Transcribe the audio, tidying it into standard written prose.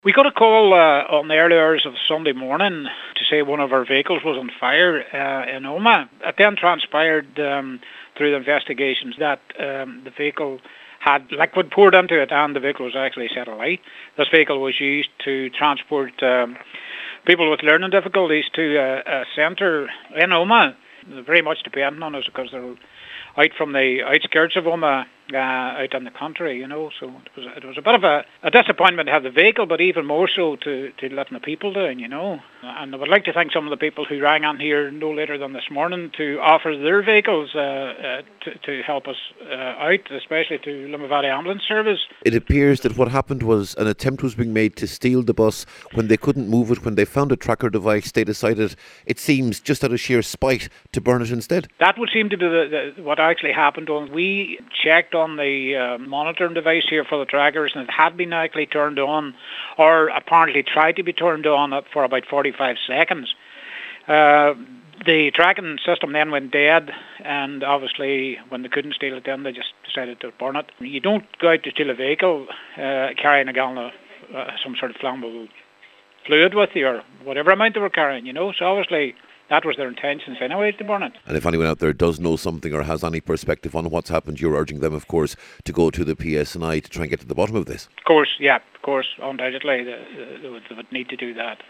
We got a call on the early hours of Sunday morning to say one of our vehicles was on fire in Omagh. It then transpired through the investigations that the vehicle had liquid poured into it and the vehicle was actually set alight. This vehicle was used to transport people with learning difficulties to a centre in Omagh. They're very much dependent on us because they're out from the outskirts of Omagh, out in the country, so it was a bit of a disappointment to have the vehicle, but even more so to letting the people down, And I would like to thank some of the people who rang on here no later than this morning to offer their vehicles to help us out, especially to Limavady Ambulance Service. It appears that what happened was an attempt was being made to steal the bus. When they couldn't move it, when they found a tracker device, they decided, it seems, just out of sheer spite, to burn it instead. That would seem to be what actually happened. We checked on the monitoring device here for the trackers, and it had been actually turned on, or apparently tried to be turned on for about 45 seconds. The tracking system then went dead, and obviously when they couldn't steal it then they just decided to burn it. You don't go out to steal a vehicle carrying a gallon of some sort of flammable fluid with you, or whatever amount they were carrying, So obviously that was their intentions anyway, to burn it. And if anyone out there does know something or has any perspective on what's happened, you're urging them, of course, to go to the PSNI to try and get to the bottom of this. Of course, undoubtedly they would need to do that.